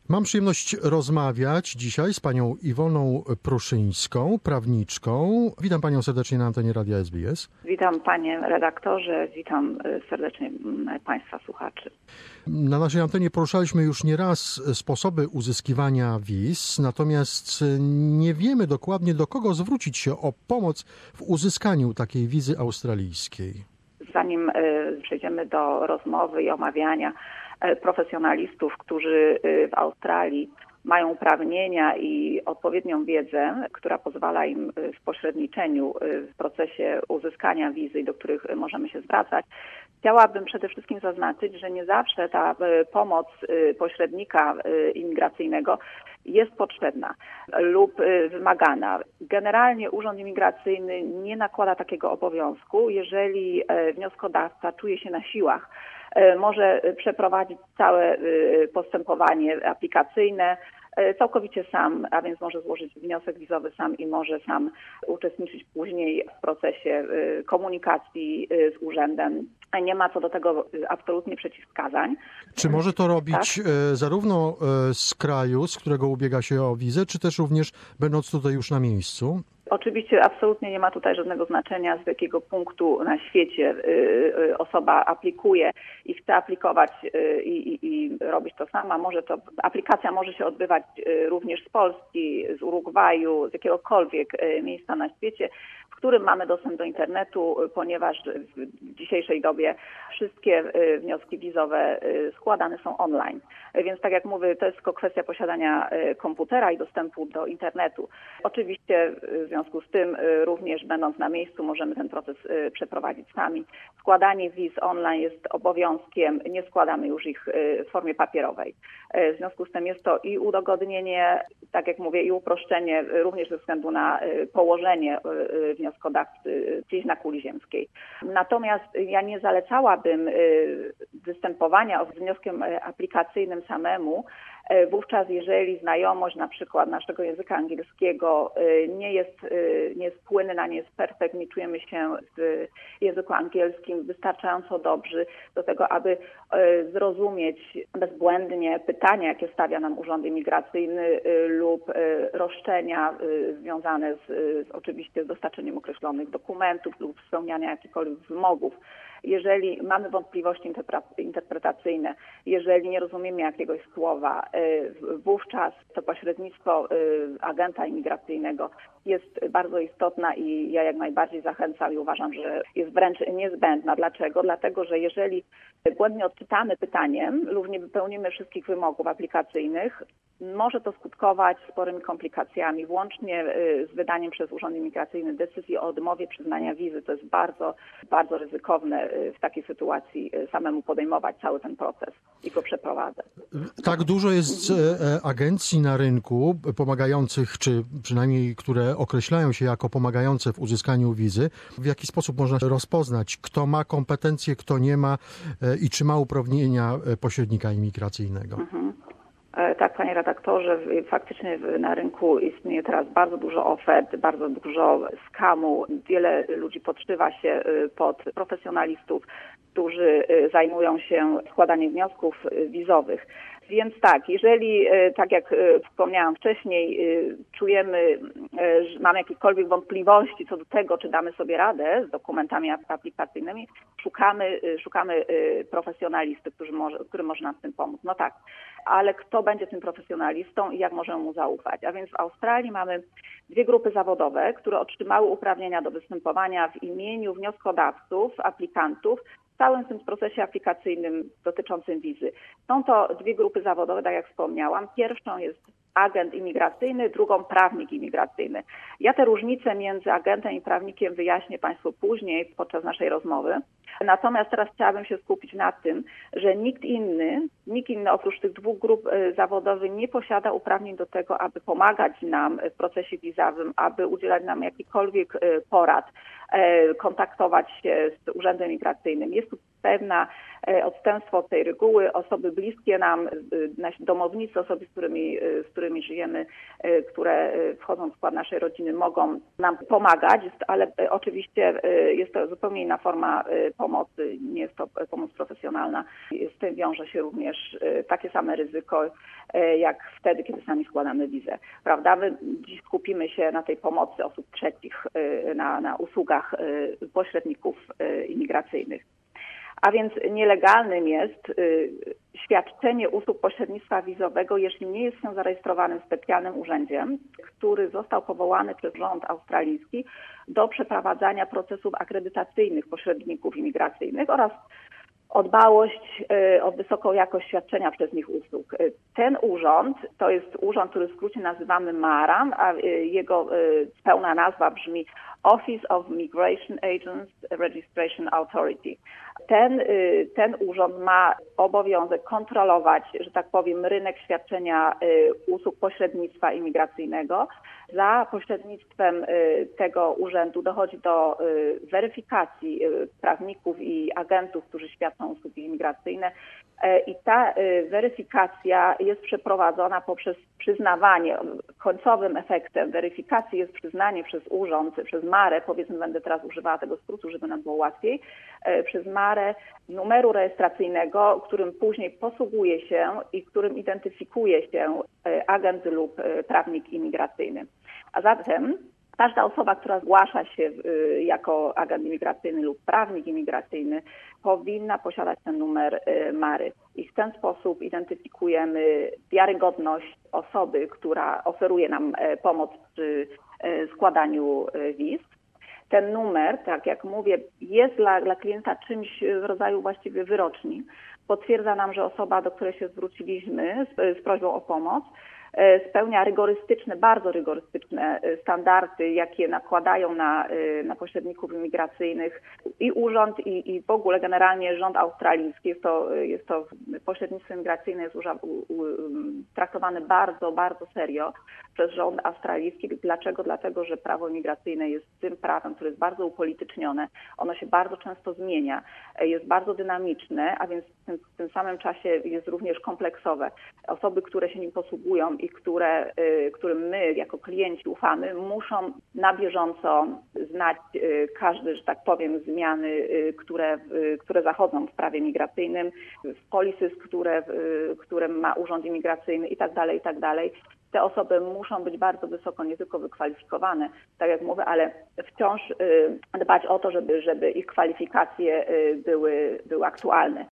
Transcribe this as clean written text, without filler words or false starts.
Mam przyjemność rozmawiać dzisiaj z panią Iwoną Pruszyńską, prawniczką. Witam panią serdecznie na antenie Radia SBS. Witam panie redaktorze, witam serdecznie państwa słuchaczy. Na naszej antenie poruszaliśmy już nieraz sposoby uzyskiwania wiz, natomiast nie wiemy dokładnie, do kogo zwrócić się o pomoc w uzyskaniu takiej wizy australijskiej. Zanim przejdziemy do rozmowy i omawiania profesjonalistów, którzy w Australii mają uprawnienia i odpowiednią wiedzę, która pozwala im w pośredniczeniu w procesie uzyskania wizy, do których możemy się zwracać, chciałabym przede wszystkim zaznaczyć, że nie zawsze ta pomoc pośrednika imigracyjnego jest potrzebna lub wymagana. Generalnie Urząd Imigracyjny nie nakłada takiego obowiązku, jeżeli wnioskodawca czuje się na siłach, może przeprowadzić całe postępowanie aplikacyjne całkowicie sam, a więc może złożyć wniosek wizowy sam i może sam uczestniczyć później w procesie komunikacji z urzędem. Nie ma co do tego absolutnie przeciwwskazań. Czy może to robić zarówno z kraju, z którego ubiega się o wizę, czy też również będąc tutaj już na miejscu? Oczywiście absolutnie nie ma tutaj żadnego znaczenia, z jakiego punktu na świecie osoba aplikuje i chce aplikować i robić to sama. Aplikacja może się odbywać również z Polski, z Urugwaju, z jakiegokolwiek miejsca na świecie, w którym mamy dostęp do internetu, ponieważ w dzisiejszej dobie wszystkie wnioski wizowe składane są online. Więc tak jak mówię, to jest tylko kwestia posiadania komputera i dostępu do internetu. Oczywiście w związku z tym również będąc na miejscu możemy ten proces przeprowadzić sami. Składanie wiz online jest obowiązkiem, nie składamy już ich w formie papierowej. W związku z tym jest to i udogodnienie, tak jak mówię, i uproszczenie również ze względu na położenie wnioskodawcy gdzieś na kuli ziemskiej. Natomiast ja nie zalecałabym występowania z wnioskiem aplikacyjnym samemu, wówczas jeżeli znajomość na przykład naszego języka angielskiego nie jest płynna, nie jest perfekt, nie czujemy się w języku angielskim wystarczająco dobrzy do tego, aby zrozumieć bezbłędnie pytania, jakie stawia nam Urząd Imigracyjny lub roszczenia związane oczywiście z dostarczeniem określonych dokumentów lub spełniania jakichkolwiek wymogów. Jeżeli mamy wątpliwości interpretacyjne, jeżeli nie rozumiemy jakiegoś słowa, wówczas to pośrednictwo agenta imigracyjnego jest bardzo istotna i ja jak najbardziej zachęcam i uważam, że jest wręcz niezbędna. Dlaczego? Dlatego, że jeżeli błędnie odczytamy pytaniem lub nie wypełnimy wszystkich wymogów aplikacyjnych, może to skutkować sporymi komplikacjami, włącznie z wydaniem przez Urząd Imigracyjny decyzji o odmowie przyznania wizy. To jest bardzo, bardzo ryzykowne w takiej sytuacji samemu podejmować cały ten proces i go przeprowadzać. Tak dużo jest agencji na rynku pomagających, czy przynajmniej które określają się jako pomagające w uzyskaniu wizy. W jaki sposób można rozpoznać, kto ma kompetencje, kto nie ma i czy ma uprawnienia pośrednika imigracyjnego? Tak, panie redaktorze, faktycznie na rynku istnieje teraz bardzo dużo ofert, bardzo dużo skamu. Wiele ludzi podszywa się pod profesjonalistów, którzy zajmują się składaniem wniosków wizowych. Więc tak, jeżeli, tak jak wspomniałam wcześniej, czujemy, że mamy jakiekolwiek wątpliwości co do tego, czy damy sobie radę z dokumentami aplikacyjnymi, szukamy profesjonalisty, który może nam w tym pomóc. No tak, ale kto będzie tym profesjonalistą i jak możemy mu zaufać? A więc w Australii mamy dwie grupy zawodowe, które otrzymały uprawnienia do występowania w imieniu wnioskodawców, aplikantów, w całym tym procesie aplikacyjnym dotyczącym wizy. Są to dwie grupy zawodowe, tak jak wspomniałam. Pierwszą jest agent imigracyjny, drugą prawnik imigracyjny. Ja te różnice między agentem i prawnikiem wyjaśnię Państwu później podczas naszej rozmowy. Natomiast teraz chciałabym się skupić na tym, że nikt inny oprócz tych dwóch grup zawodowych nie posiada uprawnień do tego, aby pomagać nam w procesie wizowym, aby udzielać nam jakichkolwiek porad, kontaktować się z Urzędem Migracyjnym. Jest tu pewne odstępstwo od tej reguły. Osoby bliskie nam, nasi domownicy, osoby, z którymi żyjemy, które wchodzą w skład naszej rodziny, mogą nam pomagać, ale oczywiście jest to zupełnie inna forma pomocy, nie jest to pomoc profesjonalna. Z tym wiąże się również takie same ryzyko, jak wtedy, kiedy sami składamy wizę. Prawda? My dziś skupimy się na tej pomocy osób trzecich, na usługach pośredników imigracyjnych. A więc nielegalnym jest świadczenie usług pośrednictwa wizowego, jeśli nie jest się zarejestrowanym w specjalnym urzędzie, który został powołany przez rząd australijski do przeprowadzania procesów akredytacyjnych pośredników imigracyjnych oraz o dbałość o wysoką jakość świadczenia przez nich usług. Ten urząd to jest urząd, który w skrócie nazywamy MARA, a jego pełna nazwa brzmi Office of Migration Agents Registration Authority. Ten urząd ma obowiązek kontrolować, że tak powiem, rynek świadczenia usług pośrednictwa imigracyjnego. Za pośrednictwem tego urzędu dochodzi do weryfikacji prawników i agentów, którzy świadczą usługi imigracyjne, i ta weryfikacja jest przeprowadzona poprzez przyznawanie. Końcowym efektem weryfikacji jest przyznanie przez urząd, przez MARę, powiedzmy, będę teraz używała tego skrótu, żeby nam było łatwiej, przez MARę numeru rejestracyjnego, którym później posługuje się i którym identyfikuje się agent lub prawnik imigracyjny. A zatem każda osoba, która zgłasza się jako agent imigracyjny lub prawnik imigracyjny, powinna posiadać ten numer MARY. I w ten sposób identyfikujemy wiarygodność osoby, która oferuje nam pomoc przy składaniu wiz. Ten numer, tak jak mówię, jest dla klienta czymś w rodzaju właściwie wyroczni. Potwierdza nam, że osoba, do której się zwróciliśmy z prośbą o pomoc, spełnia bardzo rygorystyczne standardy, jakie nakładają na pośredników imigracyjnych i urząd, i w ogóle generalnie rząd australijski. Jest to pośrednictwo imigracyjne jest traktowane bardzo, bardzo serio przez rząd australijski. Dlaczego? Dlatego, że prawo imigracyjne jest tym prawem, które jest bardzo upolitycznione. Ono się bardzo często zmienia, jest bardzo dynamiczne, a więc w tym samym czasie jest również kompleksowe. Osoby, które się nim posługują i którym my jako klienci ufamy, muszą na bieżąco znać każde, że tak powiem, zmiany, które zachodzą w prawie migracyjnym, w policies, które ma Urząd Imigracyjny i tak dalej. Te osoby muszą być bardzo wysoko nie tylko wykwalifikowane, tak jak mówię, ale wciąż dbać o to, żeby ich kwalifikacje były aktualne.